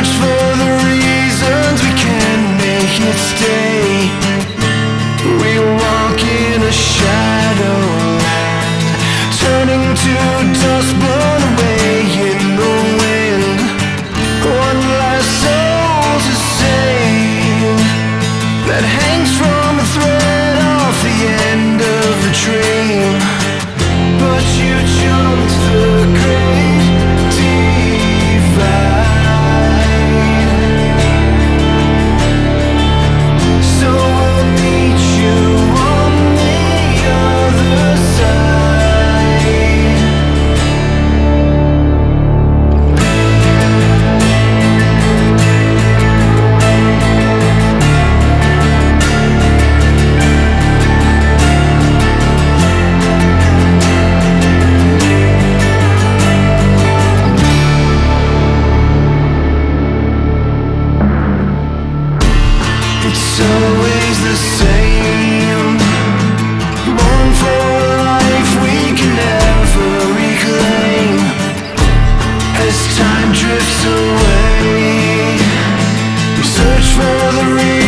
search for the reasons we can't make it stay. We walk in a shadowland, turning to dust blown away in the wind. One last soul to save that hangs from a thread off the end of a dream. But you jumped the great divide, so we'll meet you on the other side. It's always the same, born for a life we can never reclaim. As time drifts away, we search for the reason